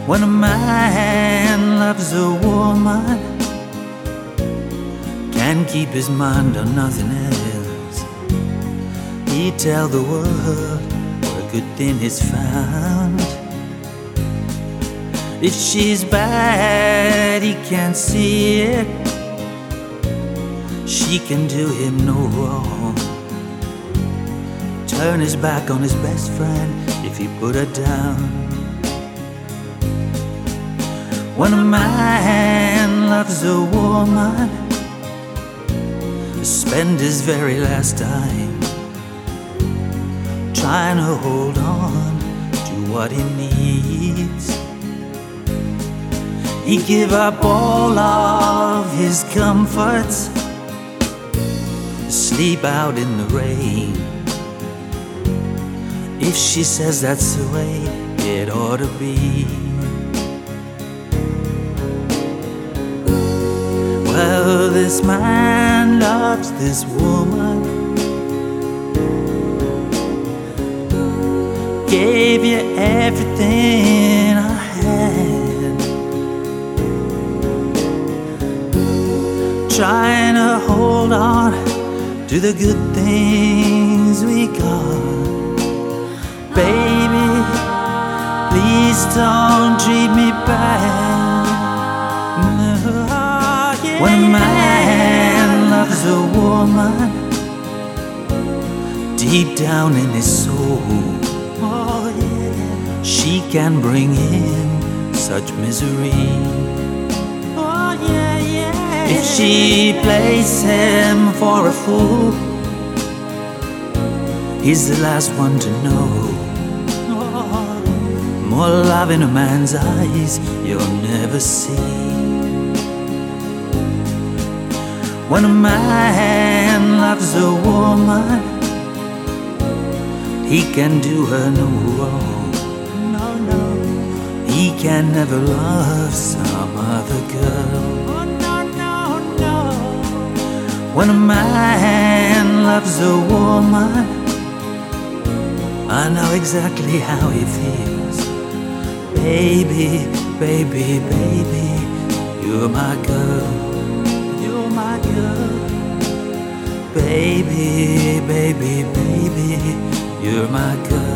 When a man loves a woman, can't keep his mind on nothing else. He tell the world what a good thing is found. If she's bad, he can't see it. She can do him no wrong. Turn his back on his best friend if he put her down. When a man loves a woman, spend his very last dime trying to hold on to what he needs. He give up all of his comforts, sleep out in the rain. If she says that's the way it ought to be, well, this man loves this woman, gave you everything I had, trying to hold on to the good things we got. Baby, please don't treat me bad. No. When a man loves a woman, deep down in his soul, oh yeah, she can bring him such misery. Oh yeah, yeah. If she plays him for a fool, he's the last one to know. More love in a man's eyes you'll never see. When a man loves a woman, he can do her no wrong. No, no. He can never love some other girl. Oh, no, no, no. When a man loves a woman, I know exactly how he feels. Baby, baby, baby, you're my girl. You're my girl. Baby, baby, baby, you're my girl.